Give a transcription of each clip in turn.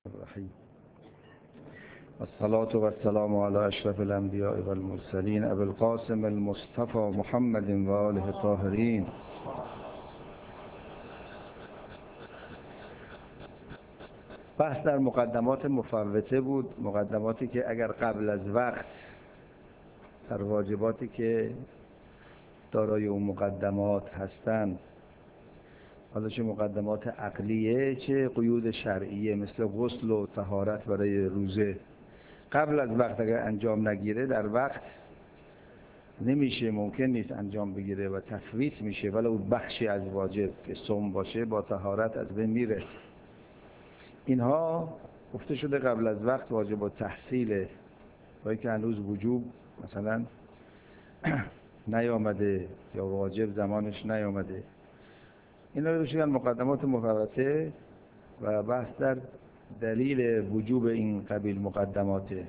الرحیم الصلاة و السلام علی اشرف الانبیاء و المرسلین ابی القاسم المصطفى محمد و آله الطاهرین. بحث در مقدمات مفوته بود، مقدماتی که اگر قبل از وقت در واجباتی که دارای اون مقدمات هستند، حالا چه مقدمات عقلیه چه قیود شرعیه مثل غسل و طهارت برای روزه، قبل از وقت اگر انجام نگیره در وقت نمیشه، ممکن نیست انجام بگیره و تفویت میشه، ولی اون بخشی از واجب که صوم باشه با طهارت از بین میره. اینها گفته شده قبل از وقت واجب و تحصیله، ولی که هنوز وجوب مثلا نیامده یا واجب زمانش نیامده. اینا رو بشیدن مقدمات مفوته و بحث در دلیل وجوب این قبیل مقدماته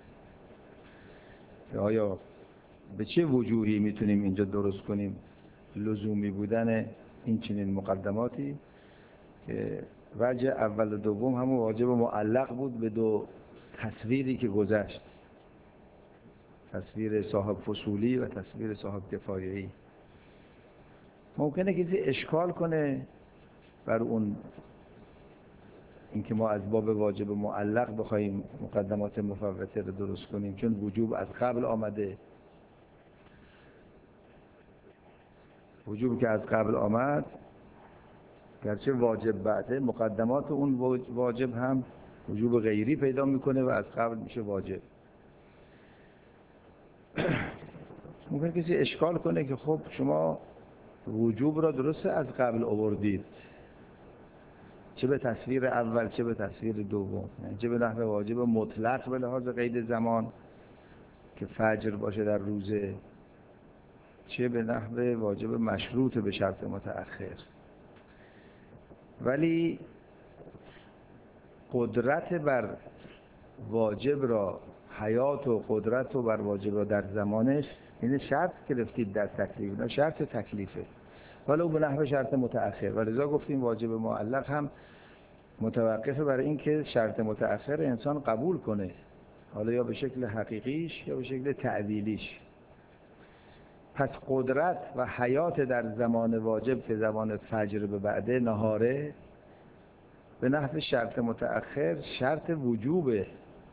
که آیا به چه وجوهی میتونیم اینجا درست کنیم لزومی بودن این چنین مقدماتی، که وجه اول و دوم همون واجب معلق بود به دو تصویری که گذشت، تصویر صاحب فصولی و تصویر صاحب کفایه‌ای. ممکنه کسی اشکال کنه بر اون اینکه ما از باب واجب معلق بخوایم مقدمات مفوته رو درست کنیم، چون وجوب از قبل آمده. وجوب که از قبل آمد گرچه واجب بعده، مقدمات اون واجب هم وجوب غیری پیدا میکنه و از قبل میشه واجب. ممکن کسی اشکال کنه که خب شما وجوب را درسته از قبل آوردید، چه به تصویر اول چه به تصویر دوم، یعنی چه به نحو واجب مطلق به لحاظ قید زمان که فجر باشه در روزه، چه به نحو واجب مشروط به شرط متأخر. ولی قدرت بر واجب را، حیات و قدرت و بر واجب را در زمانش، این شرط گرفتید در تکلیف، نه شرط تکلیفه، ولی به نحو شرط متأخر. ولذا گفتیم واجب معلق هم متوقفه برای این که شرط متأخر انسان قبول کنه، حالا یا به شکل حقیقیش یا به شکل تعدیلیش. پس قدرت و حیات در زمان واجب که زمان فجر به بعده نهاره، به نحو شرط متأخر شرط وجوبه.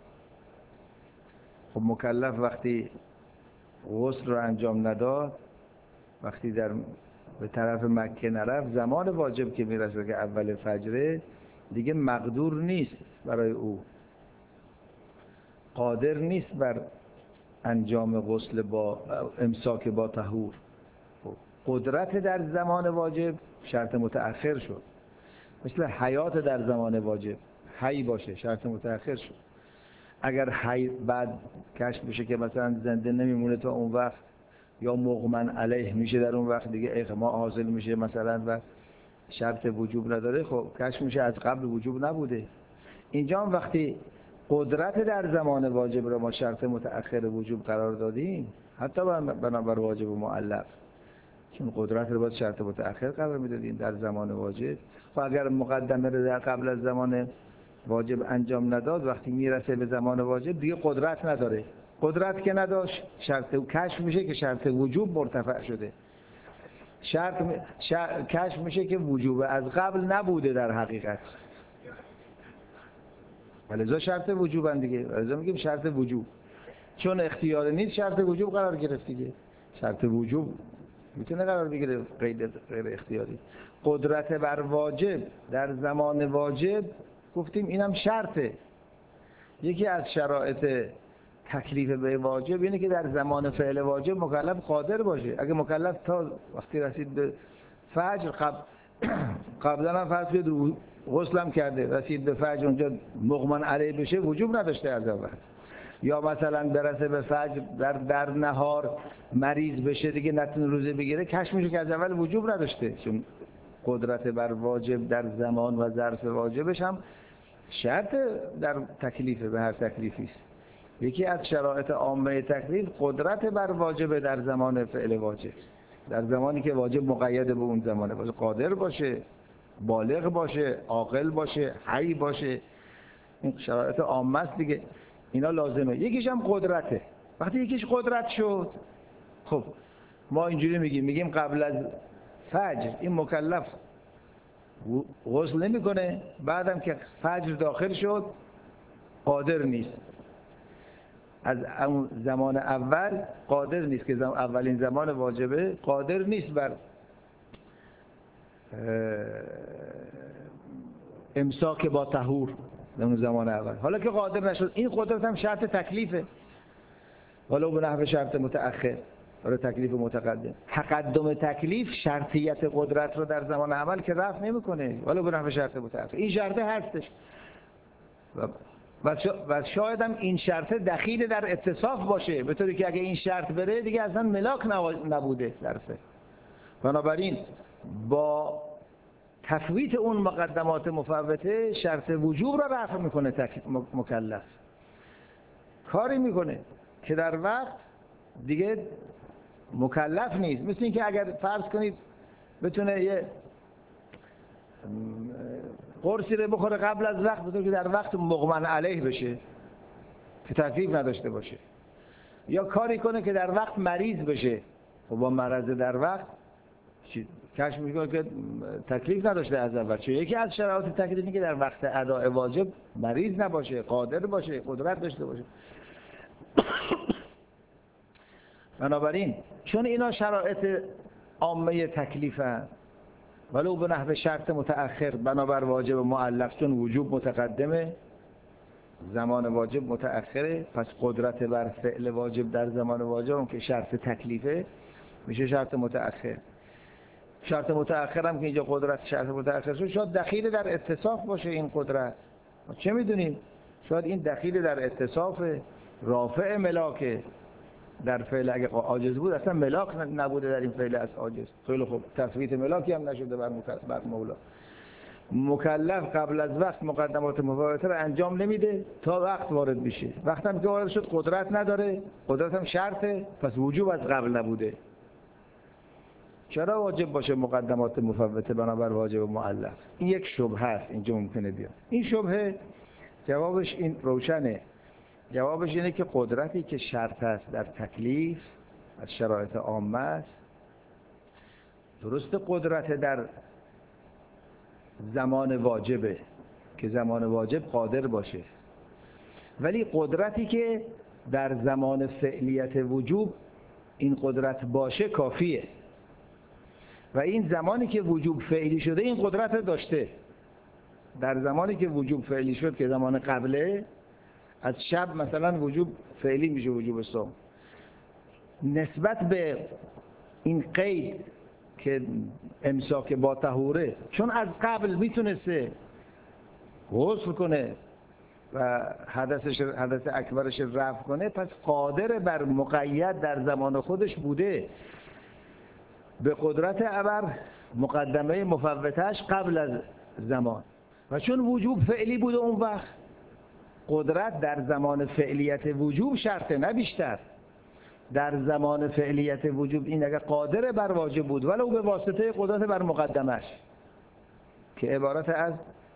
خب مکلف وقتی غسل رو انجام نداد، وقتی به طرف مکه نرفت، زمان واجب که میرسه که اول فجره دیگه مقدور نیست برای او، قادر نیست بر انجام غسل با امساک با طهور. قدرت در زمان واجب شرط متأخر شد، مثل حیات در زمان واجب، حی باشه شرط متأخر شد. اگر حی بعد کشف بشه که مثلا زنده نمیمونه تا اون وقت، یا مغمن علیه میشه در اون وقت، دیگه اغما حاصل میشه مثلا و شرط وجوب نداره، خب کشف میشه از قبل وجوب نبوده. اینجا هم وقتی قدرت در زمان واجب را ما شرط متأخر وجوب قرار دادیم، حتی بنابر واجب معلق، چون قدرت رو باید شرط متأخر قرار میدادیم در زمان واجب. و اگر مقدمه رو در قبل از زمان واجب انجام نداد، وقتی میرسه به زمان واجب دیگه قدرت نداره. قدرت که نداشت، شرط کشف میشه که شرط وجوب مرتفع شده، کشف میشه که وجوب از قبل نبوده در حقیقت، ولذا شرط وجوب دیگه، ولذا میگیم شرط وجوب، چون اختیار نیست شرط وجوب قرار گرفت دیگه. شرط وجوب میتونه قرار بگیره غیر اختیاری. قدرت بر واجب در زمان واجب گفتیم اینم شرطه. یکی از شرایط تکلیف به واجب اینه که در زمان فعل واجب مکلف قادر باشه. اگه مکلف تا وقتی رسید به فجر قبلا هم فرض کنید غسلم کرده، رسید به فجر اونجا مغمن علیه بشه، وجوب نداشته از اول. یا مثلا برسه به فجر در نهار مریض بشه دیگه نتونه روزه بگیره، کشف میشه که از اول وجوب نداشته، چون قدرت بر واجب در زمان و ظرف واجبش هم شرط در تکلیف به هر تکلیفی است. یکی از شرایط عامه تکلیف قدرت بر واجب در زمان فعل واجب، در زمانی که واجب مقید به اون زمانه باشه، قادر باشه، بالغ باشه، عاقل باشه، حی باشه. این شرایط عامه است دیگه، اینا لازمه. یکیش هم قدرته. وقتی یکیش قدرت شد، خب ما اینجوری میگیم قبل از فجر این مکلف غسل نمیکنه، بعدم که فجر داخل شد قادر نیست. از اون زمان اول قادر نیست که اولین زمان واجبه، قادر نیست بر امساک با طهور در اون زمان اول. حالا که قادر نشد، این قدرت هم شرط تکلیفه، ولو به نحو شرط متأخر، برای تکلیف متقدم. تقدم تکلیف شرطیت قدرت رو در زمان اول که رفع نمیکنه، ولو به نحو شرط متأخر. این شرطه هستش و شاید هم این شرطه دخیل در اتصاف باشه، به طوری که اگه این شرط بره دیگه اصلا ملاک نبوده در فعل. بنابراین با تفویت اون مقدمات مفوته شرط وجوب را رفع میکنه مکلف. کاری میکنه که در وقت دیگه مکلف نیست. مثل این که اگر فرض کنید بتونه یه قرصی رو بخوره قبل از وقت، بطور که در وقت مغمن علیه بشه که تکلیف نداشته باشه، یا کاری کنه که در وقت مریض بشه و با مرض در وقت کشف میکنه که تکلیف نداشته از اول. چون یکی از شرایط تکلیفی که در وقت اداء واجب مریض نباشه، قادر باشه، قدرت داشته باشه. بنابراین چون اینا شرایط عامه تکلیفن، ولو به نحو شرط متأخر، بنابر واجب معلق، چون وجوب متقدمه زمان واجب متأخره، پس قدرت بر فعل واجب در زمان واجب اون که شرط تکلیفه میشه شرط متأخر. شرط متأخر هم که اینجا قدرت شرط متأخر شد، شاید دخیل در اتصاف باشه این قدرت، چه میدونیم؟ شاید این دخیل در اتصاف رافع ملاکه در فعل. اگه عاجز بود اصلا ملاک نبوده در این فعل از عاجز. خیلی خوب، تثبیت ملاکی هم نشده بر مولا. مکلف قبل از وقت مقدمات مفوته رو انجام نمیده تا وقت وارد بشه. وقت هم که وارد شد قدرت نداره، قدرت هم شرطه، پس وجوب از قبل نبوده. چرا واجب باشه مقدمات مفوته بنابر واجب معلق؟ این یک شبهه است اینجا ممکنه بیاد. این شبهه جوابش این روشنه. جوابش اینه که قدرتی که شرط است در تکلیف از شرایط عامه است. درست قدرت در زمان واجبه که زمان واجب قادر باشه، ولی قدرتی که در زمان فعلیت وجوب این قدرت باشه کافیه. و این زمانی که وجوب فعلی شده این قدرت داشته. در زمانی که وجوب فعلی شد که زمان قبله، از شب مثلا وجوب فعلی میشه، وجوب صوم، نسبت به این قید که امساک با طهوره، چون از قبل میتونسته غسل کنه و حدث اکبرش رفع کنه، پس قادر بر مقید در زمان خودش بوده به قدرت ابر مقدمه مفوتش قبل از زمان. و چون وجوب فعلی بوده اون وقت، قدرت در زمان فعلیت وجوب شرطه، نه بیشتر. در زمان فعلیت وجوب این اگر قادر بر واجب بود ولو به واسطه قدرت بر مقدمش که عبارت از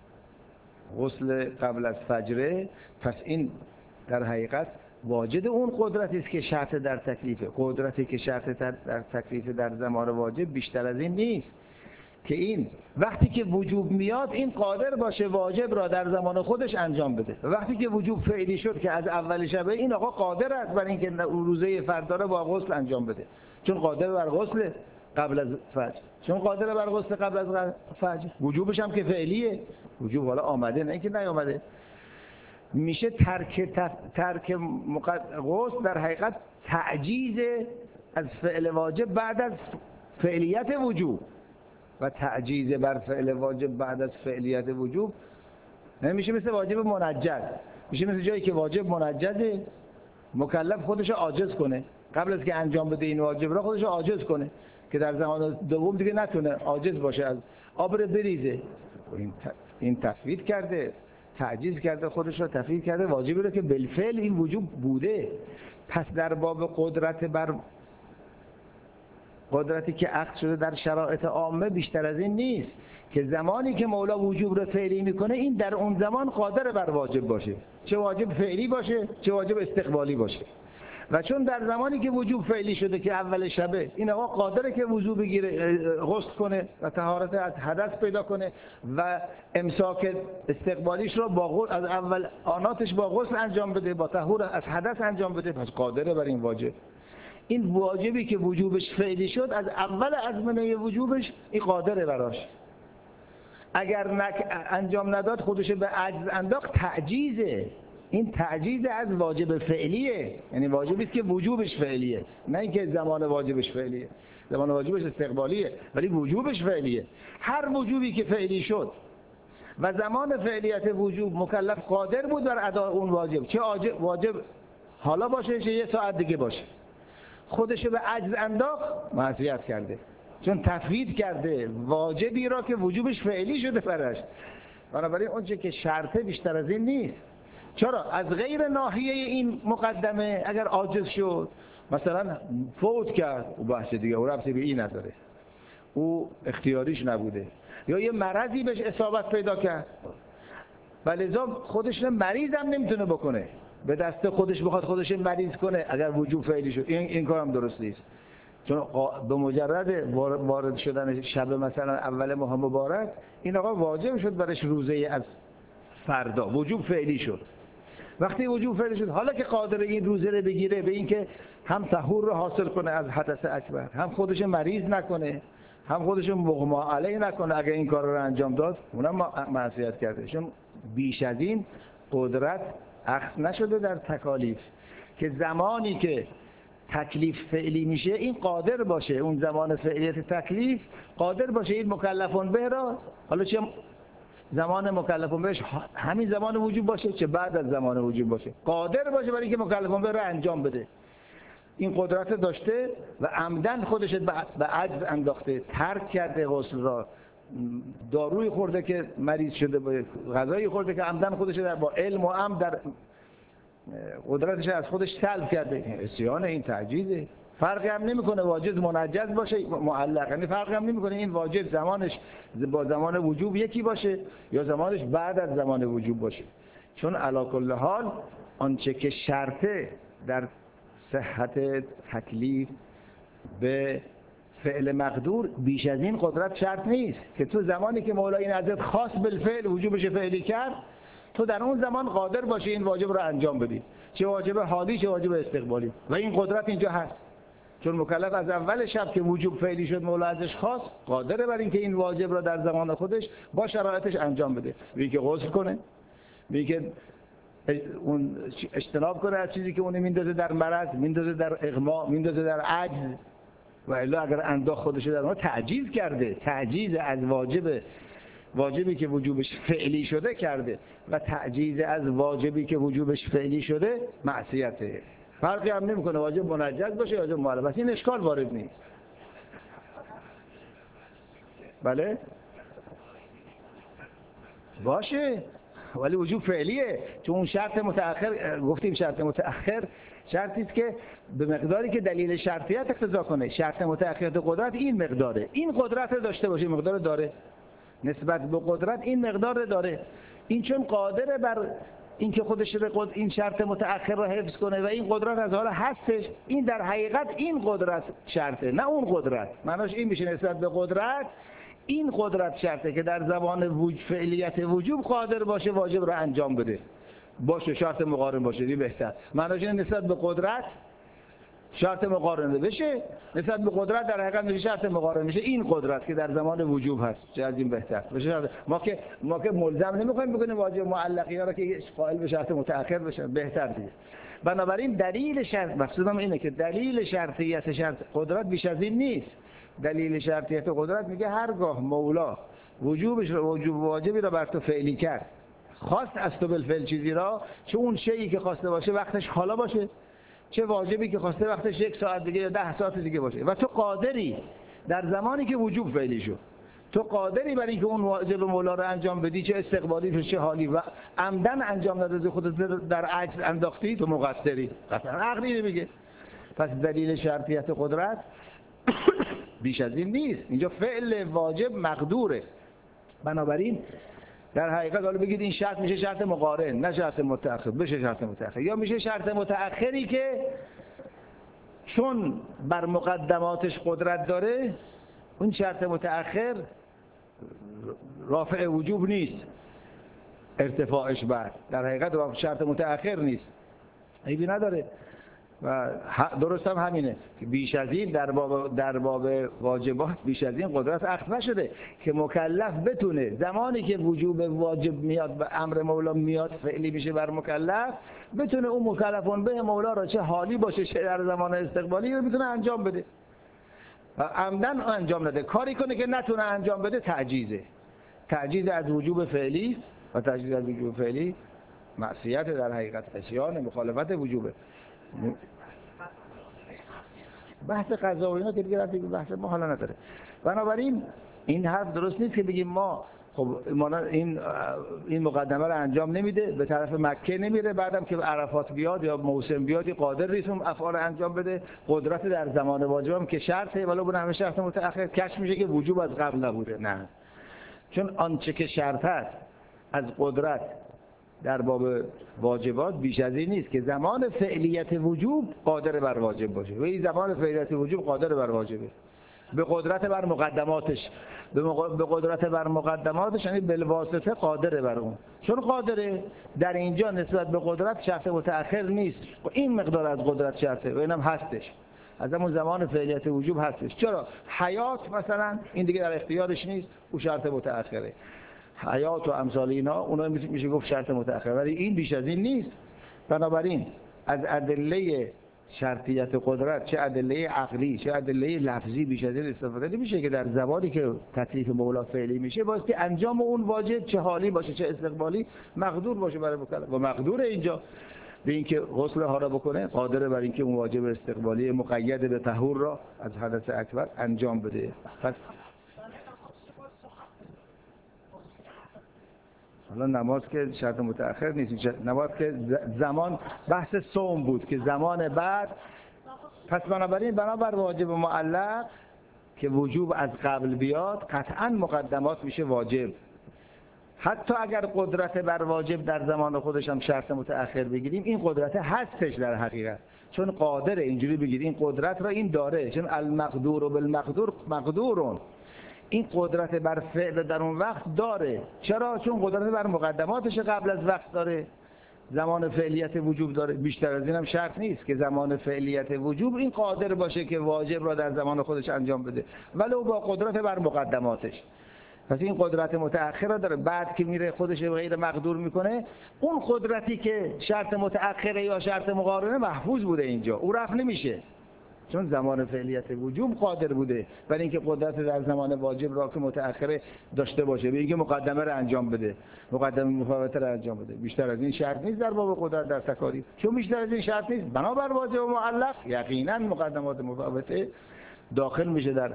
غسل قبل از فجره، پس این در حقیقت واجد اون قدرتی است که شرط در تکلیفه. قدرتی که شرط در تکلیف در زمان واجب بیشتر از این نیست که این وقتی که وجوب میاد این قادر باشه واجب را در زمان خودش انجام بده. و وقتی که وجوب فعلی شد که از اول شبه، این آقا قادر است بر اینکه روزه فردا را با غسل انجام بده، چون قادر بر غسل قبل از فجر. چون قادر بر غسل قبل از فجر، وجوبش هم که فعلیه، وجوب حالا آمده نه اینکه نیامده. میشه ترک غسل در حقیقت تعجیز از فعل واجب بعد از فعلیت وجوب. و تعجیز بر فعل واجب بعد از فعلیت وجوب نمیشه مثل واجب منجز. میشه مثل جایی که واجب منجزه، مکلف خودش عاجز کنه قبل از که انجام بده این واجب را، خودش عاجز کنه که در زمان دوم دیگه نتونه عاجز باشه، از آب رو بریزه. این تفویض کرده، تعجیز کرده، خودش را تفویض کرده واجبی رو که بالفعل این وجوب بوده. پس در باب قدرتی که عقد شده در شرایط عامه بیشتر از این نیست که زمانی که مولا وجوب رو فعلی میکنه این در اون زمان قادر بر واجب باشه، چه واجب فعلی باشه چه واجب استقبالی باشه. و چون در زمانی که وجوب فعلی شده که اول شبه این آقا قادره که وضو بگیره، غسل کنه و طهارت از حدث پیدا کنه و امساک استقبالیش رو با از اول آناتش با غسل انجام بده، با طهور از حدث انجام بده، پس قادره بر این واجب. این واجبی که وجوبش فعلی شد از اول ازمنه وجوبش این قادره براش. اگر انجام نداد خودش به عجز انداخت، تعجیزه. این تعجیز از واجب فعلیه، یعنی واجبی است که وجوبش فعلیه، نه اینکه زمان واجبش فعلیه. زمان واجبش استقبالیه ولی وجوبش فعلیه. هر وجوبی که فعلی شد و زمان فعلیت وجوب مکلف قادر بود بر ادای اون واجب، چه واجب حالا باشه چه یه ساعت دیگه باشه، خودش به عجز انداخت، معصیت کرده، چون تفویض کرده واجبی را که وجوبش فعلی شده براش. بنابراین اونچه که شرطه بیشتر از این نیست. چرا؟ از غیر ناحیه این مقدمه اگر عاجز شد، مثلا فوت کرد، او بحث دیگه، او ربطی به این نداره، او اختیاریش نبوده، یا یه مرضی بهش اصابت پیدا کرد و لذا خودش مریض هم نمیتونه بکنه، به دست خودش بخواد خودش مریض کنه اگر وجوب فعلی شد، این کار هم درست نیست. چون به مجرد وارد شدن شب مثلا اول ماه مبارک این آقا واجب شد برش روزه از فردا، وجوب فعلی شد. وقتی وجوب فعلی شد، حالا که قادر این روزه رو بگیره به این که هم طهور رو حاصل کنه از حدث اکبر، هم خودش مریض نکنه، هم خودش مغما علیه نکنه، اگه این کار رو انجام داد اونم معصیت کرده. چون بیش از این قدرت اخذ نشده در تکالیف که زمانی که تکلیف فعلی میشه این قادر باشه، اون زمان فعلیت تکلیف قادر باشه این مکلفون به را، حالا چه زمان مکلفون بهش همین زمان وجوب باشه چه بعد از زمان وجوب باشه، قادر باشه برای اینکه مکلفون به را انجام بده. این قدرت داشته و عمدن خودش به عجز انداخته، ترک کرده غسل را، داروی خورده که مریض شده، غذایی خورده که عمدن خودش در با علم و عمد در قدرتش از خودش سلب کرده. عصیان این تعجیزه. فرقی هم نمیکنه واجب منجز باشه معلق، یعنی فرقی هم نمیکنه این واجب زمانش با زمان وجوب یکی باشه یا زمانش بعد از زمان وجوب باشه، چون علی کل حال آنچه که شرطه در صحت تکلیف به فعل مقدور بیش از این قدرت شرط نیست که تو زمانی که مولا این ازت خاص بالفعل وجوبش فعلی کرد تو در اون زمان قادر باشی این واجب رو انجام بدی، چه واجب حالی چه واجب استقبالی، و این قدرت اینجا هست. چون مکلف از اول شب که وجوب فعلی شد مولا ازش خواست، قادره بر این که این واجب را در زمان خودش با شرایطش انجام بده، به که غسل کنه، به که اون اجتناب کنه از چیزی که اون میندازه در مرض، میندازه در اغما، میندازه در عجز، و الا اگر انداخت خودش در اون تعجیز کرده، تعجیز از واجبی که وجوبش فعلی شده کرده و تعجیز از واجبی که وجوبش فعلی شده معصیته. فرقی هم نمیکنه واجب منجز باشه یا واجب معلق، این اشکال وارد نیست. بله باشه ولی وجوب فعلیه، چون اون شرط متأخر گفتیم، شرط متأخر شرطی است که به مقداری که دلیل شرطیت اقتضا کنه. شرط متأخر قدرت این مقداره، این قدرت رو داشته باشه، مقدار داره، نسبت به قدرت این مقدار داره. این چون قادره بر این که خودش این شرط متأخر رو حفظ کنه و این قدرت از حالا هستش، این در حقیقت این قدرت شرطه نه اون قدرت. معناش این میشه نسبت به قدرت این قدرت شرطه که در زمان فعلیت وجوب قادر باشه واجب رو انجام بده، باشه شرط مقارن باشه دی بهتر. معناش این نسبت به قدرت شرط مقارنه بشه، نسبت به قدرت در حقیقت میشه شرط مقارنه میشه این قدرت که در زمان وجوب هست، چه از این بهتر بشه. ما که ملزم نمیخوایم بکنیم واجب معلقی ها را که قائل به شرط متأخر بشن، بهتر دیگه. بنابراین دلیل شرط، مقصودم اینه که دلیل شرطیت شرط قدرت بیش از این نیست. دلیل شرطیت قدرت میگه هرگاه مولا واجبی را بر تو فعلی کرد، خواست از تو بالفعل چیزی را، چه اون شیئی که خواسته باشه وقتش حالا باشه، چه واجبی که خواسته وقتش 1 ساعت دیگه یا 10 ساعت دیگه باشه، و تو قادری در زمانی که وجوب فعلی شد، تو قادری برای اینکه اون واجب مولا رو انجام بدی، چه استقبالی چه حالی، و عمدن انجام ندادی، خودت در عجز انداختی، تو مقصری. قطعا عقلی نمیگه. پس دلیل شرطیت قدرت بیش از این نیست. اینجا فعل واجب مقدوره. بنابراین در حقیقت حالا بگید این شرط میشه شرط مقارن، نه شرط متأخر، بشه شرط متأخر، یا میشه شرط متأخری که چون بر مقدماتش قدرت داره، اون شرط متأخر رافع وجوب نیست، ارتفاعش بعد در حقیقت شرط متأخر نیست، عیبی نداره. و درست هم همینه که بیش از این در باب واجبات بیش از این قدرت اخذ نشده که مکلف بتونه زمانی که وجوب واجب میاد و امر مولا میاد فعلی میشه بر مکلف، بتونه اون مکلفون به مولا را چه حالی باشه چه در زمان استقبالی بتونه انجام بده و عمدن انجام نده. کاری کنه که نتونه انجام بده تعجیز از وجوب فعلی و تعجیز از وجوب فعلی معصیت، در حقیقت عصیان، مخالفت وجوبه. بحث قضا و اینا که دیگه رفتی بحث ما حالا نداره. بنابراین این حرف درست نیست که بگیم ما خب این مقدمه رو انجام نمیده، به طرف مکه نمیره، بعدم که عرفات بیاد یا موسم بیاد قادر نیست اون افعال انجام بده. قدرت در زمان واجب هم که شرطه، ولی اون همه شرط متأخر کش میشه که وجوب از قبل نبوده. نه، چون آنچه که شرط است از قدرت در باب واجبات بیش از این نیست که زمان فعلیت وجوب قادر بر واجب باشه و این زمان فعلیت وجوب قادر بر واجبه به قدرت بر مقدماتش، به قدرت بر مقدماتش، یعنی بالواسطه قادر بر اون. چون قادره در اینجا نسبت به قدرت شرط متأخر نیست، این مقدار از قدرت شرطه و اینم هستش، از همون زمان فعلیت وجوب هستش. چرا؟ حیات مثلا این دیگه در اختیارش نیست، او شرط متأخره. حیات و امثال اینا اونا میشه گفت شرط متأخر، ولی این بیش از این نیست. بنابراین از ادله شرطیت قدرت، چه ادله عقلی چه ادله لفظی، بیش از این استفاده نمیشه که در زمانی که تکلیف مولا فعلی میشه باید که انجام اون واجب چه حالی باشه چه استقبالی مقدور باشه برای مکلف. و مقدور اینجا به اینکه غسل ها را بکنه، قادر بر اینکه اون واجب استقبالی مقید به طهور را از حدث اکبر انجام بده. پس حالا نماز که شرط متأخر نیست، نماز که زمان بحث صوم بود که زمان بعد. پس بنابراین بنابر واجب معلق که وجوب از قبل بیاد قطعا مقدمات میشه واجب، حتی اگر قدرت بر واجب در زمان خودش هم شرط متأخر بگیریم این قدرت هستش در حقیقت، چون قادر اینجوری بگیر این قدرت را این داره، چون المقدور و بالمقدور مقدورون، این قدرت بر فعل در اون وقت داره. چرا؟ چون قدرت بر مقدماتش قبل از وقت داره، زمان فعلیت وجوب داره. بیشتر از این هم شرط نیست که زمان فعلیت وجوب این قادر باشه که واجب را در زمان خودش انجام بده، ولو با قدرت بر مقدماتش. پس این قدرت متأخر را داره، بعد که میره خودش غیر مقدور میکنه اون قدرتی که شرط متأخره یا شرط مقارنه محفوظ بوده اینجا، او رفع نمیشه، چون زمان فعلیت وجوب قادر بوده، ولی اینکه قدرت در زمان واجب را که متأخره داشته باشه به اینکه مقدمه را انجام بده، مقدمه مفاوته را انجام بده. بیشتر از این شرط نیست در باب قدرت در تکالیف، چون بیشتر از این شرط نیست بنابر واجب و معلق یقینا مقدمات مفاوته داخل میشه در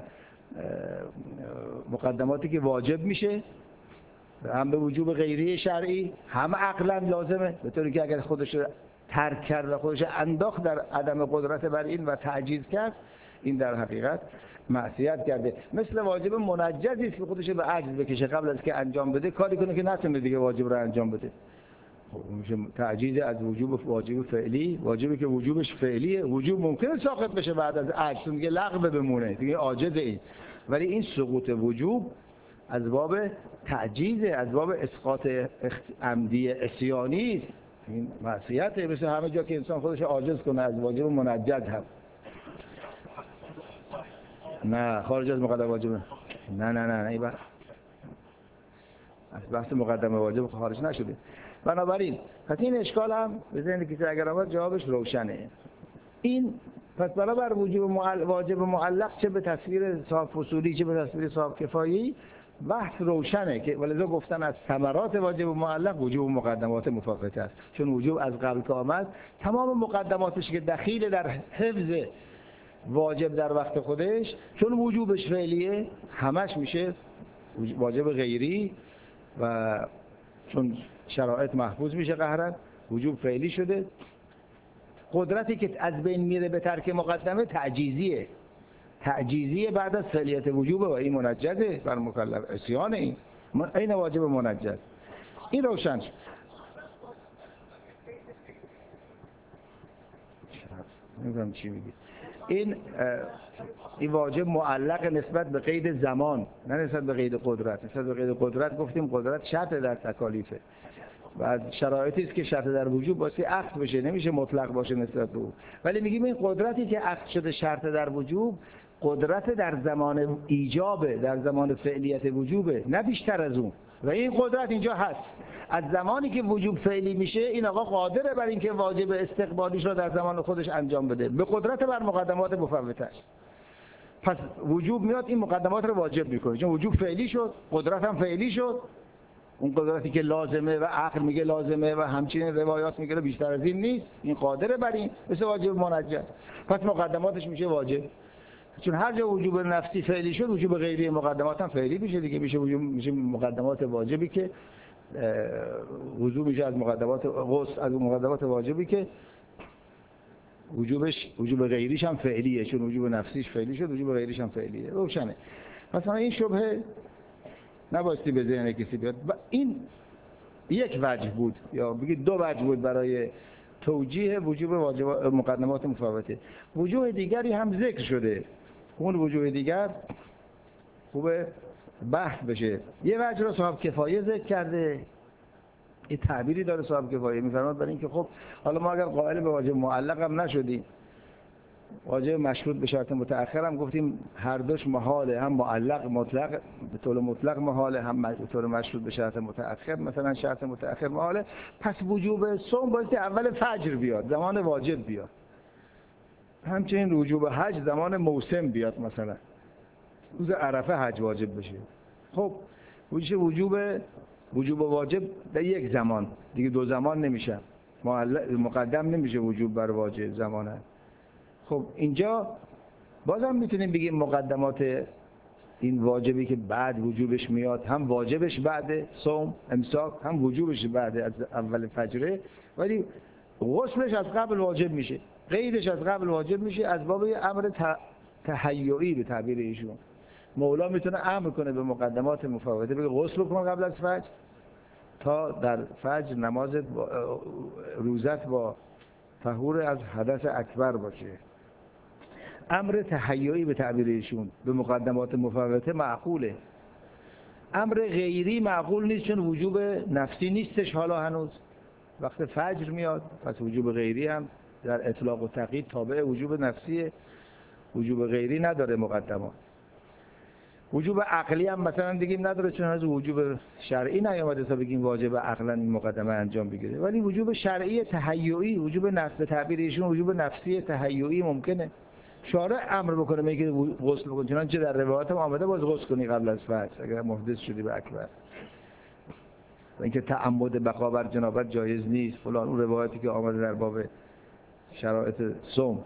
مقدماتی که واجب میشه، هم به وجوب غیری شرعی هم عقلا لازمه، به طوری که اگر خودش ترک کرد و خودش انداخت در عدم قدرت بر این و تعجیز کرد، این در حقیقت معصیت کرده. مثل واجب منجزی است که خودش به عجز بکشه قبل از که انجام بده، کاری کنه که نتونه دیگه واجب رو انجام بده. خب میشه تعجیز از وجوب واجب فعلی، واجبی که وجوبش فعلیه، وجوب ممکنه ساقط بشه بعد از عجز، دیگه لغو بمونه، دیگه عاجز این. ولی این سقوط وجوب از باب تعجیز، از باب اسقاط عمدی عصیانی است، این معصیته. مثل همه جا که انسان خودش عاجز کنه از واجب منجز هم. نه خارج از مقدمه واجب نه این بحث مقدمه واجب خارج نشده. بنابراین پس این اشکال هم به ذهن کسی اگر آمد جوابش روشنه. این پس برابر وجوب واجب معلق چه به تصویر صاحب فصولی چه به تصویر صاحب کفایی بحث روشنه که ولذا گفتن از ثمرات واجب معلق وجوب مقدمات مفاوته است، چون وجوب از قبل که آمد تمام مقدماتش که دخیل در حفظ واجب در وقت خودش، چون وجوبش فعلیه همش میشه واجب غیری و چون شرایط محفوظ میشه قهرن وجوب فعلی شده. قدرتی که از بین میره به ترک مقدمه تعجیزیه، تعجیزی بعد از فعلیت وجوب و این منجزه بر مکلف، عصیان این واجب منجز. این روشن شد. نمیدونم چی میگی. این واجب معلق نسبت به قید زمان، نه نسبت به قید قدرت. نسبت به قید قدرت گفتیم قدرت شرط در تکالیفه و از شرایطی است که شرط در وجوب باشه عقد بشه، نمیشه مطلق باشه نسبت به او. ولی میگیم این قدرتی که عقد شده شرط در وجوب، قدرت در زمان ایجابه، در زمان فعلیت وجوبه، نه بیشتر از اون. و این قدرت اینجا هست. از زمانی که وجوب فعلی میشه این آقا قادره بر اینکه واجب استقبالیش رو در زمان خودش انجام بده به قدرت بر مقدمات مفوتش. پس وجوب میاد این مقدمات رو واجب میکنه، چون وجوب فعلی شد، قدرت هم فعلی شد. اون قدرتی که لازمه و عقل میگه لازمه و همچنین روایات میگه بیشتر از این نیست، این قادره بر این، مثل واجب منجز. پس مقدماتش میشه واجب. چون هر جا وجوب نفسی فعلی شد، وجوب غیری مقدمات هم فعلی میشه دیگه، میشه مقدمات واجبی که وضو میشه از مقدمات غسل، از مقدمات واجبی که وجوب غیریش هم فعلیه، چون وجوب نفسیش فعلی شد، وجوب غیریش هم فعلیه. روشنه. مثلا این شبهه نبایستی به ذهن کسی بیاد. این یک وجه بود یا بگید دو وجه بود برای توجیه وجوب مقدمات مفوته. وجوه دیگری هم ذکر شده، اون وجوه دیگر خوبه بحث بشه. یه وجه رو صاحب کفایه ذکر کرده، این تعبیری داره صاحب کفایه، میفرماد برای اینکه خب حالا ما اگر قائل به واجب معلق هم نشدیم، واجب مشروط به شرط متأخر هم گفتیم هر دوش محاله، هم معلق مطلق به طور مطلق محاله، هم به طور مشروط به شرط متأخر، مثلا شرط متأخر محاله. پس وجوب صوم باید اول فجر بیاد، زمان واجب بیاد. همچنین وجوب حج زمان موسم بیاد، مثلا روز عرفه حج واجب بشه. خب وجوب واجب در یک زمان دیگه، دو زمان نمیشه، مقدم نمیشه وجوب بر واجب زمانه. خب اینجا بازم میتونیم بگیم مقدمات این واجبی که بعد وجوبش میاد، هم واجبش بعد صوم امساک، هم وجوبش بعد از اول فجره، ولی غسلش از قبل واجب میشه، قیدش از قبل واجب میشه، از باب امر تهیعی به تعبیر ایشون. مولا میتونه امر کنه به مقدمات مفوته، بگه غسل کن قبل از فجر تا در فجر نمازت روزت با طهور از حدث اکبر باشه. امر تهیعی به تعبیر ایشون به مقدمات مفوته معقوله. امر غیری معقول نیست، چون وجوب نفسی نیستش حالا هنوز. وقت فجر میاد پس وجوب غیری هم در اطلاق و تقیید تابع وجوب نفسیه، وجوب غیری نداره مقدمات. وجوب عقلی هم مثلا دیگه نداره، چون از وجوب شرعی نیامده تا بگیم واجب عقلا این مقدمه انجام بگیره. ولی وجوب شرعی تهیعی، وجوب نفس به تعبیر ایشون وجوب نفسی تهیعی ممکنه. شارع امر بکنه میگه غسل بکن، چنانچه در روایات هم آمده باز غسل کنی قبل از فجر اگر محدث شدی به اکبر. و اینکه تعمد بقا بر جنابت جایز نیست فلان، اون روایاتی که آمده در باب شرایط صوم.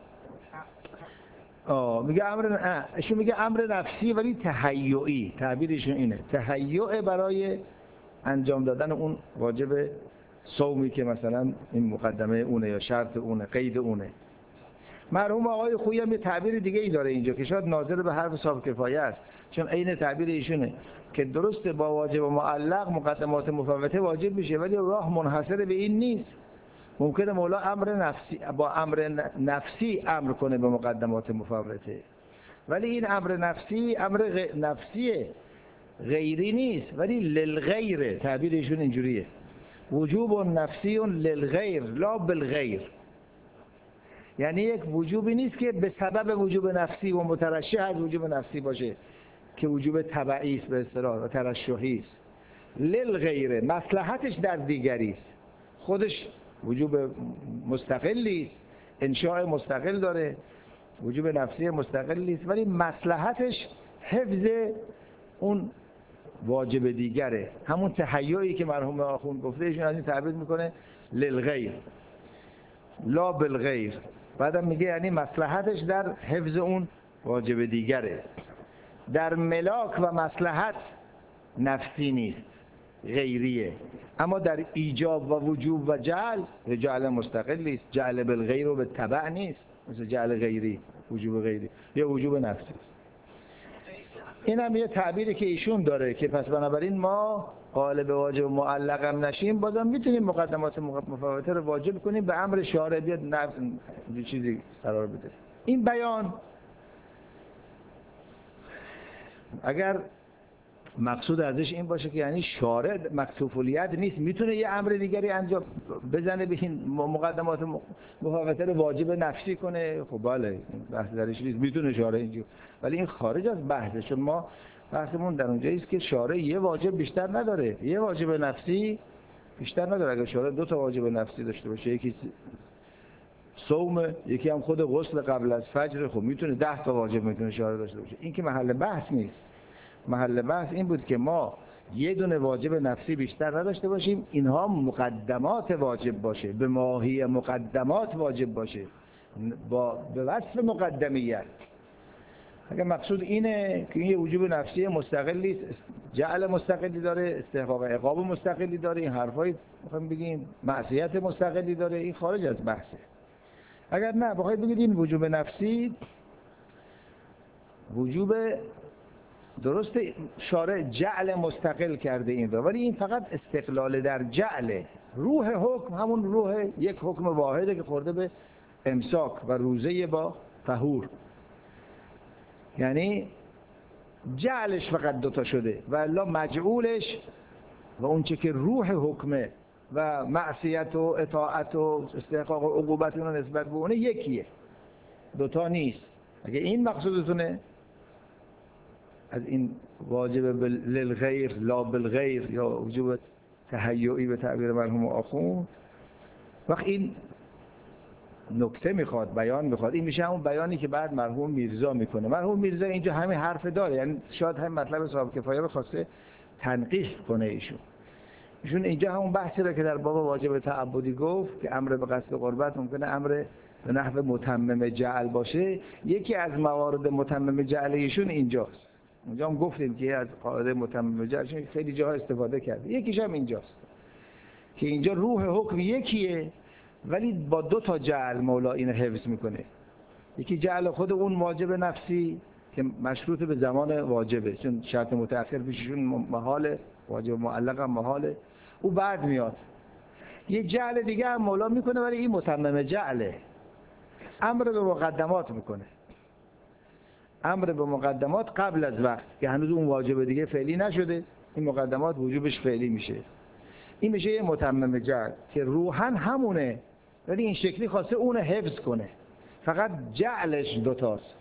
میگه امر نفسی ولی تهیعی، تعبیرشون اینه، تهیع برای انجام دادن اون واجب صومی که مثلا این مقدمه اونه یا شرط اونه، قید اونه. مرحوم آقای خویی هم یه تعبیر دیگه ای داره اینجا که شاید ناظر به حرف صاحب کفایه است، چون عین تعبیر ایشونه که درسته با واجب معلق مقدمات مفوته واجب میشه، ولی راه منحصر به این نیست. ممکنه مولا با امر نفسی امر کنه به مقدمات مفوته، ولی این امر نفسی امر نفسی غیری نیست، ولی للغیر. تعبیر ایشون اینجوریه، وجوب نفسی للغیر لا بالغیر. یعنی یک وجوبی نیست که به سبب وجوب نفسی و مترشح از وجوب نفسی باشه که وجوب تبعی است به اصطلاح و ترشحی است. للغیر مصلحتش در دیگری است، خودش وجوب مستقلی است، انشاء مستقل داره، وجوب نفسی مستقلی است، ولی مصلحتش حفظ اون واجب دیگره. همون تهیعی که مرحوم آخوند گفته ایشون از این تعبیر میکنه للغیر لا بالغیر. بعدم میگه یعنی مصلحتش در حفظ اون واجب دیگره. در ملاک و مصلحت نفسی نیست، غیریه، اما در ایجاب و وجوب و جعل مستقلی است. جعل بالغیر و به تبع نیست. مثل جعل غیری، وجوب غیری یا وجوب نفسی. این هم یه تعبیری که ایشون داره که پس بنابراین ما قالب واجب معلق هم نشیم، بازم میتونیم مقدمات مفوته رو واجب کنیم به امر شارع بیاد چیزی قرار بده. این بیان اگر مقصود ازش این باشه که یعنی شارع مکتوفولیت نیست، میتونه یه امر دیگری انجام بزنه به این مقدمات مفوته رو واجب نفسی کنه، خب بله بحث درش نیست، میتونه شارع اینجور، ولی این خارج از بحثه. چون ما بحثمون در اونجایی است که شارع یه واجب بیشتر نداره، یه واجب نفسی بیشتر نداره. اگر شارع دو تا واجب نفسی داشته باشه، یکی صوم، یکی هم خود غسل قبل از فجر، خب میتونه 10 تا واجب میتونه شارع داشته باشه. این که محل بحث نیست. محل بحث این بود که ما یه دونه واجب نفسی بیشتر نداشته باشیم، اینها مقدمات واجب باشه، به ماهی مقدمات واجب باشه، به وصف مقدمیت. اگر مقصود اینه که این یه وجوب نفسی مستقلی، جعل مستقلی داره، استحقاق عقاب مستقلی داره، این حرفایی میخوایم بگیم معصیت مستقلی داره، این خارج از بحثه. اگر نه بخواید بگید این وجوب نفسی وجوب درست شارع جعل مستقل کرده این رو، ولی این فقط استقلال در جعله. روح حکم همون روح یک حکم واحده که خورده به امساک و روزه با طهور، یعنی جعلش فقط دوتا شده و الا مجعولش و اون چه که روح حکمه و معصیت و اطاعت و استحقاق و عقوبت اون نسبت به اونه یکیه، دوتا نیست. اگه این مقصودتونه از این واجب للغیر لا بالغیر یا وجوب تهیعی به تعبیر مرحوم آخوند، وقت این نکته میخواد، بیان میخواد، این میشه همون بیانی که بعد مرحوم میرزا میکنه. مرحوم میرزا اینجا همین حرف داره، یعنی شاید هم مطلب صاحب کفایه بخواسته تنقیح کنه. ایشون اینجا همون بحثی رو که در باب واجب تعبدی گفت که امر به قصد قربت ممکنه امر به نحو متمم جعل باشه. یکی از موارد متمم جعل ایشون اینجاست. اونجا هم گفتیم که از قاعده متمم جعلشون خیلی جاها استفاده کرده، یکیش هم اینجاست که اینجا روح حکم یکیه ولی با دو تا جعل مولا اینو حفظ میکنه. یکی جعل خود اون واجب نفسی که مشروط به زمان واجبه، چون شرط متأخر پیششون محاله، واجب معلق هم محاله، او بعد میاد. یه جعل دیگه هم مولا میکنه ولی این متمم جعله، امر به مقدمات میکنه، امر به مقدمات قبل از وقت که هنوز اون واجب دیگه فعلی نشده، این مقدمات وجوبش فعلی میشه. این میشه یه متمم جعل که روحاً همونه ولی این شکلی خواسته اون حفظ کنه، فقط جعلش دوتاست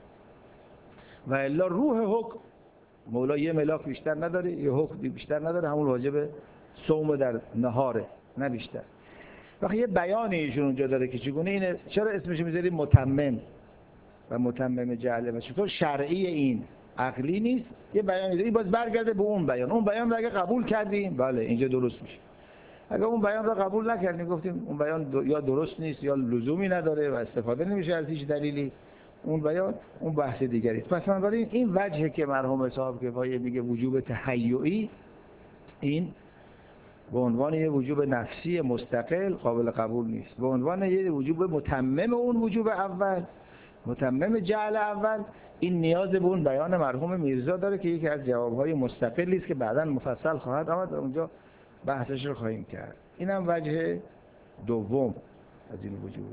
و الا روح حکم مولا یه ملاک بیشتر نداره، یه حکم بیشتر نداره، همون واجب صوم در نهاره نه بیشتر. وقتی یه بیانی ایشون اونجا داره که چگونه اینه، چرا اسمش میذاری متمم و متمم جعله و چطور شرعی این عقلی نیست، یه بیانی داره، این باز برگرده به اون بیان. اون بیان رو اگه قبول کردیم بله اینجا درست میشه، اگه اون بیان رو قبول نکردیم گفتیم اون بیان یا درست نیست یا لزومی نداره و استفاده نمیشه از هیچ دلیلی، اون بیان اون بحث دیگری است. پس بنابراین این وجهه که مرحوم صاحب کفایه میگه وجوب تهیعی، این به عنوان یه وجوب نفسی مستقل قابل قبول نیست، به عنوان یه وجوب متمم اون وجوب اول، متمم جعل اول، این نیاز به اون بیان مرحوم میرزا داره که یکی از جوابهای مستقلی است که بعداً مفصل خواهد آمد و اونجا بحثش رو خواهیم کرد. اینم وجه دوم از این وجوب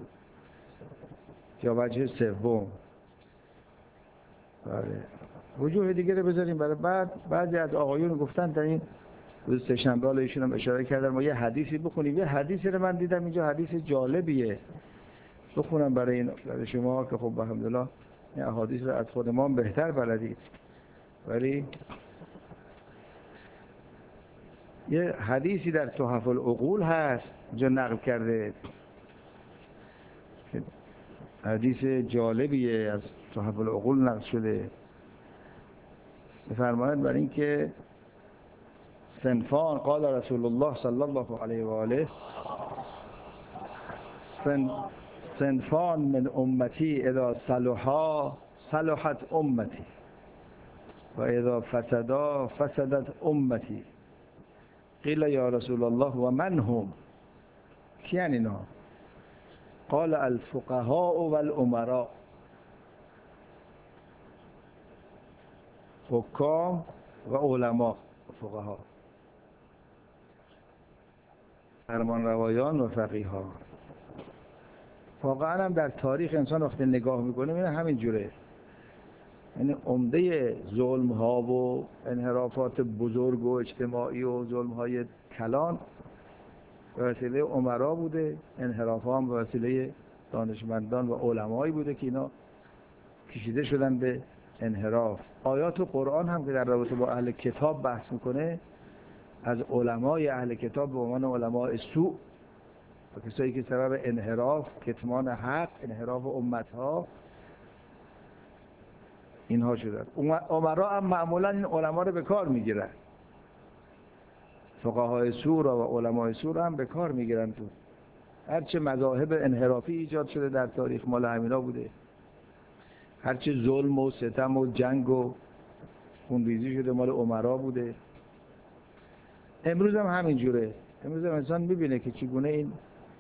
یا وجه سوم. بله وجوه دیگه رو بذاریم برای بعد. بعضی از آقایون گفتن در این روز سه‌شنبه حالا ایشون هم اشاره کردن ما یه حدیثی بخونیم. یه حدیثی رو من دیدم اینجا حدیث جالبیه، بخونم برای شما که خب الحمدلله این احادیث رو از خود ما بهتر بلدید، ولی یه حدیثی در تحف العقول هست اینجا نقل کرده، حدیث جالبیه از تحف العقول نقل شده. بفرمایید برای اینکه صنفان قال رسول الله صلی الله علیه و آله صنفان من امتی اذا صلحا صلحت امتی و اذا فسدا فسدت امتی. قیل یا رسول الله و من هم، کیان اینا؟ قال الفقهاء و الامراء، حکام و علما، فقها، فرمانروایان و فقیها. واقعا هم در تاریخ انسان وقتی نگاه میکنه میبینه همین جوره. یعنی عمده ظلم ها و انحرافات بزرگ و اجتماعی و ظلم های کلان به وسیله امرا بوده، انحراف ها هم به وسیله دانشمندان و علمایی بوده که اینا کشیده شدن به انحراف. آیات قرآن هم که در رابطه با اهل کتاب بحث میکنه، از علمای اهل کتاب به عنوان علماء سوء و کسایی که سبب انحراف، کتمان حق، انحراف امتها اینها شدن. امرا هم معمولا این علما رو به کار میگیرن، فقهای سوء و علمای سوء هم به کار میگیرن. تو هرچه مذاهب انحرافی ایجاد شده در تاریخ مال همینا بوده، هرچه ظلم و ستم و جنگ و خونریزی شده مال امرا بوده. امروز هم همین جوره. امروز هم انسان میبینه که چگونه این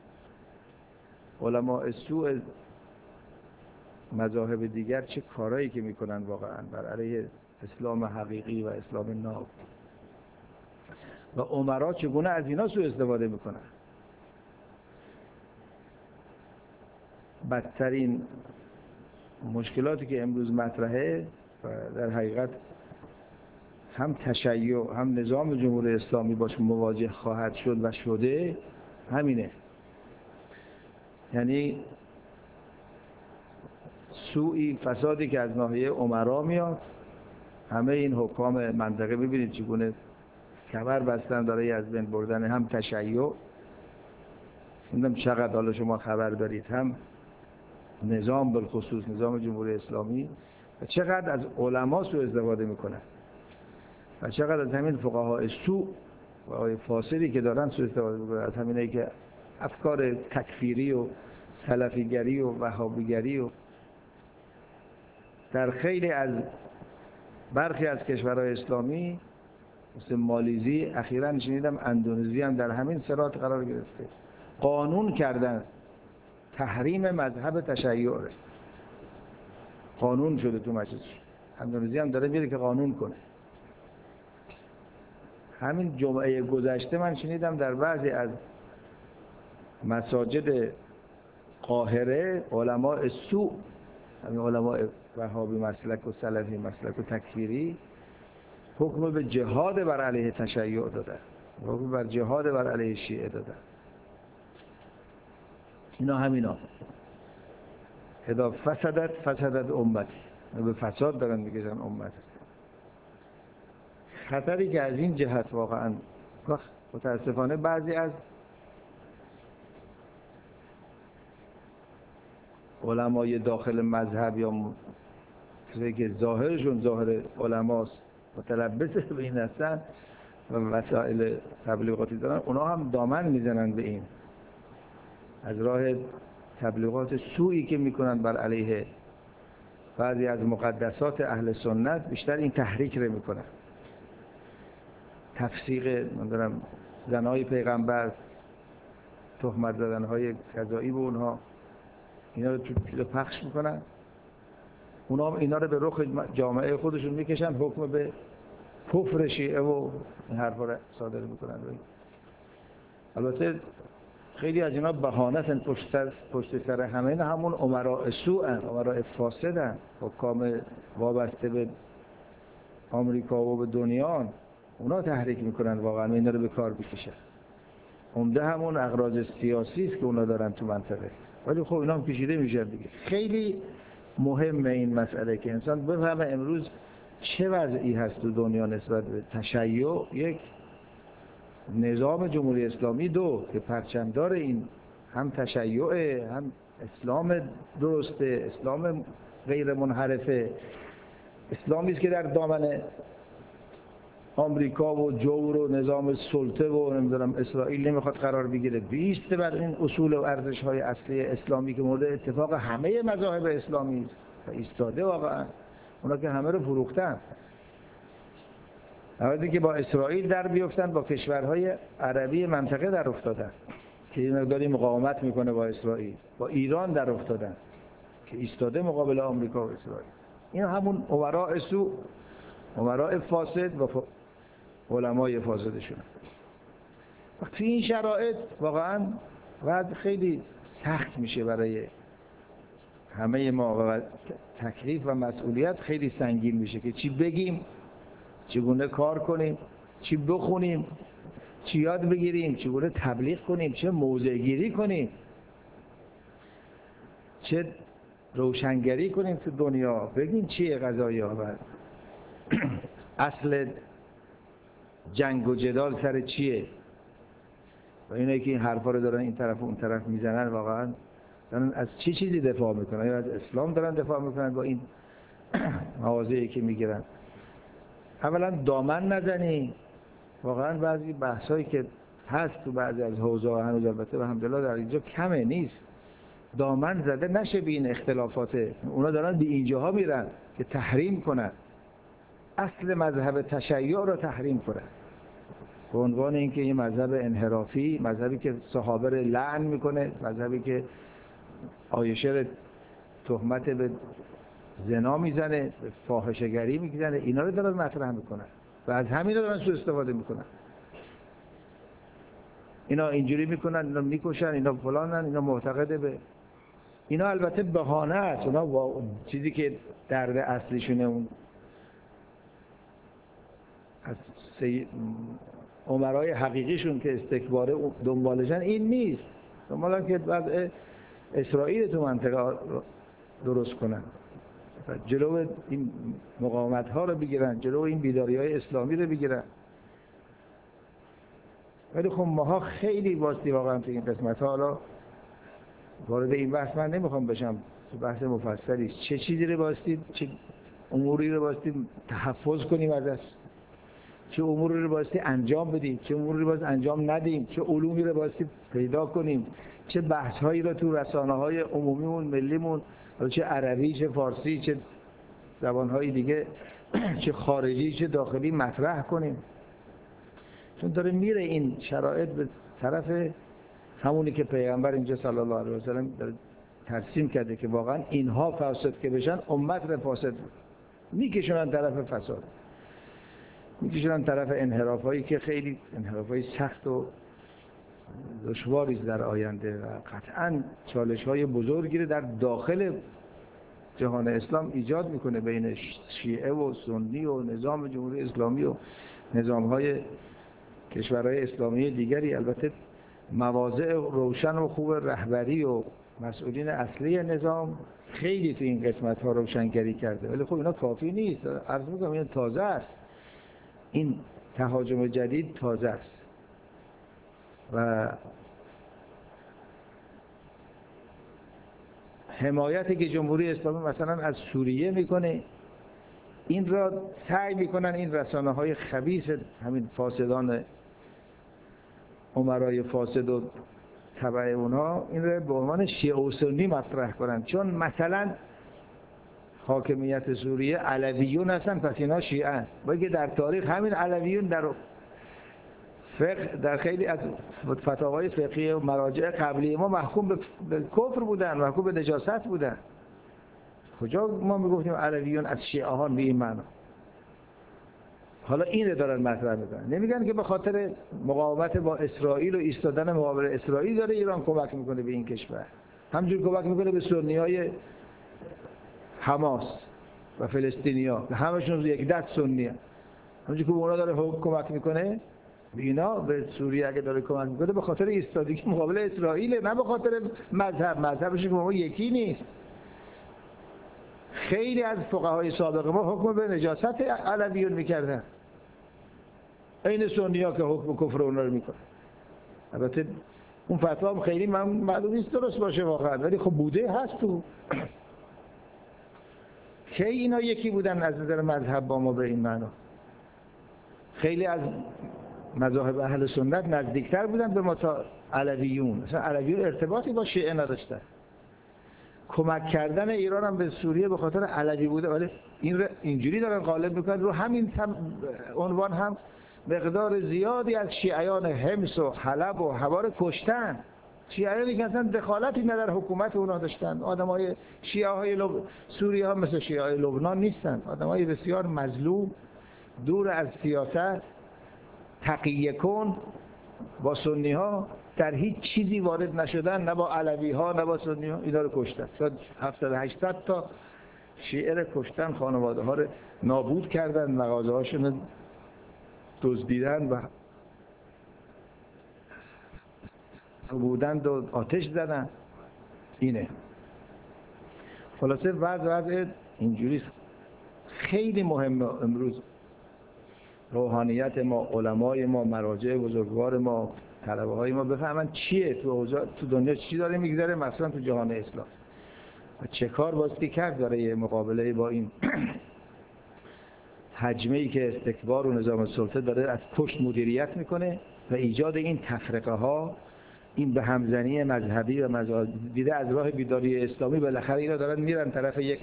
علماء سوء مذاهب دیگر چه کارهایی که میکنن واقعا بر علیه اسلام حقیقی و اسلام ناب، و امرا چگونه از اینا سوء استفاده میکنن. بدترین مشکلاتی که امروز مطرحه و در حقیقت هم تشیع هم نظام جمهوری اسلامی باش مواجه خواهد شد و شده همینه. یعنی سوئی، فسادی که از ناحیه امرا میاد. همه این حکام منطقه ببینید چگونه کمر بستن برای از بین بردن هم تشیع، نمیدونم چقدر حالا شما خبر دارید، هم نظام بالخصوص نظام جمهوری اسلامی، و چقدر از علما سوء استفاده میکنن و چقدر از همین فقهای سوء و فاسدی که دارن سوء استفاده میکنن، از همینایی که افکار تکفیری و سلفیگری و وهابیگری و در خیلی از برخی از کشورهای اسلامی مثل مالیزی، اخیراً شنیدم اندونزی هم در همین صراط قرار گرفته، قانون کردن تحریم مذهب تشیع. قانون شده تو مجلس اندونزی هم داره میره که قانون کنه. همین جمعه گذشته من شنیدم در بعضی از مساجد قاهره علماء سوء، همین علماء وهابی مسلک و سلفی مسلک و تکفیری، حکم به جهاد بر علیه تشیع دادن، حکم بر جهاد بر علیه شیعه دادن. اینا همینا اذا فسدت امتی، به فساد دارن میگن امت. خطری که از این جهت واقعا متاسفانه بعضی از علمای داخل مذهب یا کسایی که ظاهرشون ظاهر علماست متلبس به این هستن و وسایل تبلیغاتی دارن، اونا هم دامن میزنن به این، از راه تبلیغات سوئی که میکنن بر علیه بعضی از مقدسات اهل سنت، بیشتر این تحریک رو میکنن. تفسیق نمیدونم زنهای پیغمبر، تهمت زدنهای قضایی به اونها، اینا رو تو پخش میکنن. اونا اینا رو به رخ جامعه خودشون میکشن، حکم به کفر شیعه و این حرفا رو صادر میکنن. البته خیلی از اینا بهانه‌اند، پشت سر همه اینا همون امراء سوء ان، امراء فاسد ان، حکام وابسته به آمریکا و به دنیا، اونا تحریک میکنن واقعا اینا رو به کار بکشن. عمده همون اغراض سیاسی است که اونا دارن تو منطقه، ولی خب اینا هم کشیده میشن دیگه. خیلی مهمه این مسئله که انسان بفهمه امروز چه وضعی هست تو دنیا نسبت به تشیع. یک، نظام جمهوری اسلامی، دو، که پرچمدار این هم تشیع هم اسلام درسته، اسلام غیر منحرفه، اسلامی است که در دامن آمریکا و جور و نظام سلطه و نمیدونم اسرائیل نمیخواد قرار بگیره، بیسته بر این اصول و ارزش‌های اصلی اسلامی که مورد اتفاق همه مذاهب اسلامی است و ایستاده. واقعا اونا که همه رو فروختن، البته که با اسرائیل در بیفتن، با کشورهای عربی منطقه در افتادن. که این مقداری مقاومت میکنه با اسرائیل، با ایران در افتادن که ایستاده مقابل آمریکا و اسرائیل. این همون امراء سوء، امراء فاسد و علمای فاسدشون. توی این شرایط واقعا وضع خیلی سخت میشه برای همه ما و تکلیف و مسئولیت خیلی سنگین میشه که چی بگیم، چگونه کار کنیم، چی بخونیم، چی یاد بگیریم، چگونه تبلیغ کنیم، چه موضع گیری کنیم، چه روشنگری کنیم تو دنیا، بگیم چیه قضایی ها و اصل جنگ و جدال سر چیه. و اینایی که این حرفا رو دارن این طرف و اون طرف میزنن واقعا دارن از چه چیزی دفاع میکنن؟ یا از اسلام دارن دفاع میکنن با این مواضعی که میگیرن؟ اولا دامن نزنی. واقعا بعضی بحثایی که هست تو بعضی از حوزه‌ها هنوز البته الحمدلله در اینجا کمه نیست، دامن زده نشه به این اختلافات. اونا دارن به اینجاها میرن که تحریم کنن، اصل مذهب تشیع رو تحریم کنن به عنوان اینکه این مذهب انحرافی، مذهبی که صحابه رو لعن میکنه، مذهبی که عایشه رو تهمت به زنا میزنه، به فاحشه‌گری میزنه. اینا رو دارن مطرح میکنن و از همین رو دارن سوء استفاده میکنن. اینا اینجوری میکنن، اینا میکشن، اینا فلانن، اینا معتقده به اینا. البته بهانه است. اونا با چیزی که درد اصلیشونه اون از امرای حقیقیشون که استکباره دنبالشن این نیست. دنبالن که وضع اسرائیل تو منطقه درست کنن، جلو این مقاومت ها رو بگیرن، جلو این بیداری های اسلامی رو بگیرن. ولی خب ماها خیلی باستی واقعا تو این قسمت ها، حالا وارد این بحث من نمیخوام بشم، تو بحث مفصلی چه چیزی رو باستی، چه اموری رو باستی تحفظ کنیم ازش، چه اموری رو باستی انجام بدیم، چه اموری رو باستی انجام ندیم، چه علومی رو باستی پیدا کنیم، چه بحث هایی رو تو رسانه های عمومیمون ملیمون، چه عربی، چه فارسی، چه زبان های دیگه، چه خارجی، چه داخلی مطرح کنیم. چون داره میره این شرایط به طرف همونی که پیغمبر اینجا صلی الله علیه و سلم داره ترسیم کرده که واقعا اینها فاسد که بشن امت رو فاسد میکشونن طرف فساد، میکشونن طرف انحرافایی که خیلی انحرافای سخت و دشواری در آینده و قطعاً چالش‌های بزرگی رو در داخل جهان اسلام ایجاد میکنه بین شیعه و سنی و نظام جمهوری اسلامی و نظام‌های کشورهای اسلامی دیگری. البته مواضع روشن و خوب رهبری و مسئولین اصلی نظام خیلی تو این قسمت‌ها روشنگری کرده، ولی خب اینا کافی نیست. عرض می‌کنم این تازه است، این تهاجم جدید تازه است و حمایتی که جمهوری اسلامی مثلا از سوریه میکنه، این را سعی میکنن این رسانه‌های خبیث همین فاسدان امرای فاسد و تبع اونها این را به عنوان شیعه و سنی مطرح کنن، چون مثلا حاکمیت سوریه علویون هستن پس اینا شیعه هست. باید که در تاریخ همین علویون در فقه در خیلی از فتاوای فقهی و مراجع قبلی ما محکوم به کفر بودن، محکوم به نجاست بودن. کجا ما میگفتیم علویون از شیعه ها به این معنا؟ حالا این رو دارن مطرح میکنن، نمیگن که به خاطر مقاومت با اسرائیل و ایستادن مقابل اسرائیل داره ایران کمک میکنه به این کشور، همجور کمک میکنه به سنیای حماس و فلسطینیا که همشون یک دست سنی هست. همونجور که اونا داره کمک میکنه به اینا، به سوریه اگه داره کمک میکنه به خاطر ایستادگی مقابل اسرائیل، نه به خاطر مذهبش که ما یکی نیست. خیلی از فقهای سابق ما حکم به نجاست علویون میکردن، این سنی‌ها که حکم کفر اونا رو میکنن. البته اون فتوا هم خیلی معلوم نیست درست باشه واقعا، ولی خب بوده هست تو. کی اینا یکی بودن از نظر مذهب با ما به این معنا؟ خیلی از مذاهب اهل سنت نزدیکتر بودن به ما تا علویون. مثلا علویون ارتباطی با شیعه نداشتن. کمک کردن ایران هم به سوریه به خاطر علوی بوده، ولی این اینجوری دارن غالب میکنن رو همین عنوان هم مقدار زیادی از شیعیان حمص و حلب و حوار کشتن. شیعیانی که اصلا دخالتی نه در حکومت اونا داشتن. آدمای شیعه های سوریه ها مثل شیعه های لبنان نیستن، آدمای بسیار مظلوم، دور از سیاست، تقیه کن با سنی ها، در هیچ چیزی وارد نشدن، نه با علوی ها نه با سنی ها. اینا رو کشتن، شاید 700-800 تا شیعه رو کشتن، خانواده ها رو نابود کردن، مغازه هاشون رو دزدیدن و بودند و آتش زدن. اینه خلاصه وضع اینجوری. خیلی مهمه امروز روحانیت ما، علمای ما، مراجع بزرگوار ما، طلبه های ما بفهمن چیه تو دنیا چی داره میگذره، مثلا تو جهان اسلام و چه کار باستی کرد برای مقابله با این حجمه‌ای که استکبار و نظام السلطه داره از پشت مدیریت میکنه و ایجاد این تفرقه ها، این به همزنی مذهبی و دیده از راه بیداری اسلامی بالاخره اینا دارن میرن طرف یک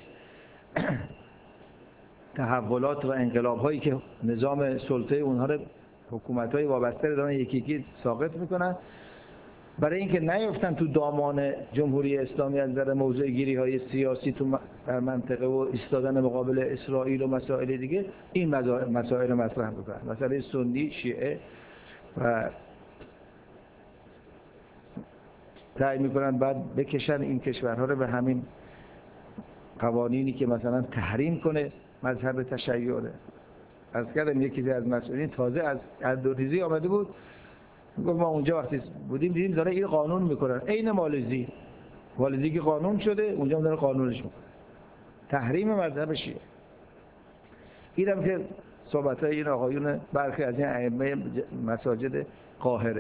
تحولات و انقلاب هایی که نظام سلطه اونها رو، حکومت های وابسته رو دارن یکی یکی ساقط میکنن، برای اینکه نیفتن تو دامان جمهوری اسلامی از نظر موضع گیری های سیاسی تو در منطقه و ایستادن مقابل اسرائیل و مسائل دیگه. این مسائل مطرح میکنن، مسئله سنی شیعه، و سعی میکنن بعد بکشن این کشورها رو به همین قوانینی که مثلا تحریم کنه مذهب تشیعه. از کردم یکی از مسئولین تازه از اردوریزی آمده بود، گفت ما اونجا وقتی بودیم دیدیم داره این قانون میکنن، عین مالزی که قانون شده اونجا هم داره قانونش میکنن، تحریم مذهب شیعه. اینم که صحبتای این آقایون برخی از این ائمه مساجد قاهره.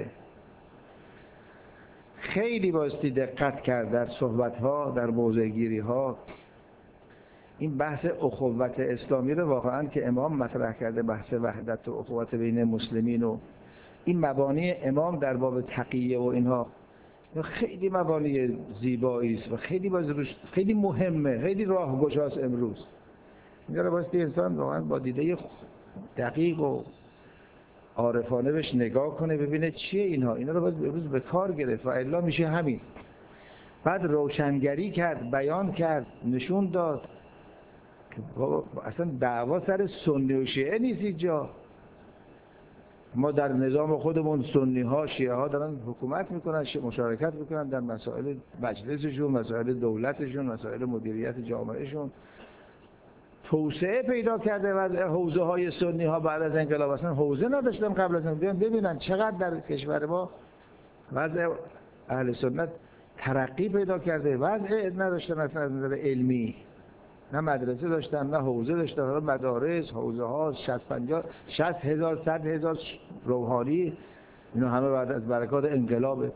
خیلی بایستی دقت کرد در صحبت‌ها، در موضع‌گیری‌ها. این بحث اخوت اسلامی رو واقعاً که امام مطرح کرده، بحث وحدت و اخوت بین مسلمین و این مبانی امام در باب تقیه و اینها خیلی مبانی زیبایی است و خیلی مهمه، خیلی راهگشاست امروز. اینا رو بایستی انسان واقعاً با دیده دقیق و عارفانه بهش نگاه کنه، ببینه چیه اینها. اینا رو باید امروز به کار گرفت و الا میشه همین. بعد روشنگری کرد، بیان کرد، نشون داد که اصلا دعوا سر سنی و شیعه نیست اینجا. ما در نظام خودمون سنی ها شیعه ها دارن حکومت میکنن، مشارکت میکنن در مسائل مجلسشون، مسائل دولتشون، مسائل مدیریت جامعهشون. توسعه پیدا کرده و حوزه های سنی ها بعد از انقلاب اصلا حوزه نداشتن قبل از اون. ببینن چقدر در کشور ما وضع اهل سنت ترقی پیدا کرده. وضع نداشتن اصلا از نظر علمی، نه مدرسه داشتن نه حوزه داشتن. مدارس، حوزه ها 60,000 100,000 روحانی، اینا همه بعد از برکات انقلابه.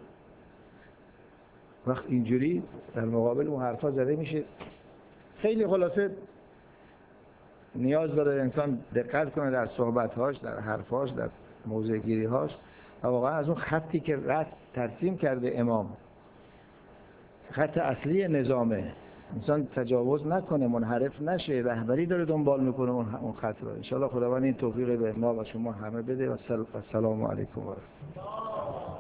وقت اینجوری در مقابل اون حرفا زده میشه. خیلی خلاصه نیاز داره انسان دقت کنه در صحبت‌هاش، در حرفاش، در موضع‌گیری‌هاش و واقعا از اون خطی که ترسیم کرده امام، خط اصلی نظامه، انسان تجاوز نکنه، منحرف نشه. رهبری داره دنبال میکنه اون خط رو. ان شاء الله خداوند این توفیق به ما و شما همه بده و السلام علیکم و رحمت الله.